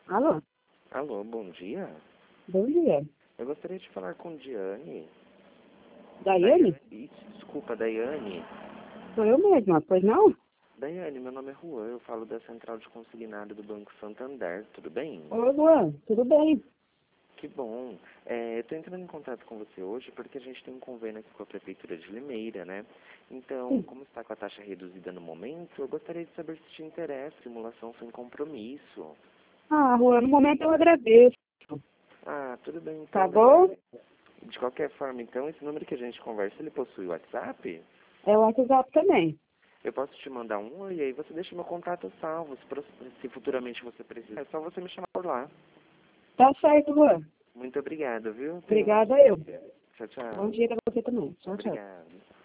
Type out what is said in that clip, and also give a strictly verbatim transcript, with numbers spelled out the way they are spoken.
Alô? Alô, bom dia. Bom dia. Eu gostaria de falar com Diane. Daiane? Isso, desculpa, Daiane. Sou eu mesma, pois não? Daiane, meu nome é Juan, eu falo da Central de Consignado do Banco Santander, tudo bem? Oi, Luan, tudo bem? Que bom. É, eu estou entrando em contato com você hoje porque a gente tem um convênio aqui com a Prefeitura de Limeira, né? Então, Sim. como está com a taxa reduzida no momento, eu gostaria de saber se te interessa, simulação sem compromisso. Ah, Luan, no momento eu agradeço. Ah, tudo bem então, Tá bom? Daiane. De qualquer forma, então, esse número que a gente conversa, ele possui WhatsApp? É o WhatsApp também. Eu posso te mandar um e aí você deixa meu contato salvo. Se, pro- se futuramente você precisar, é só você me chamar por lá. Tá certo, Luan. Muito obrigado, viu? Tenha um bom Obrigada dia. eu. Tchau, Bom tchau. dia pra você também. Tchau, tchau. Obrigado.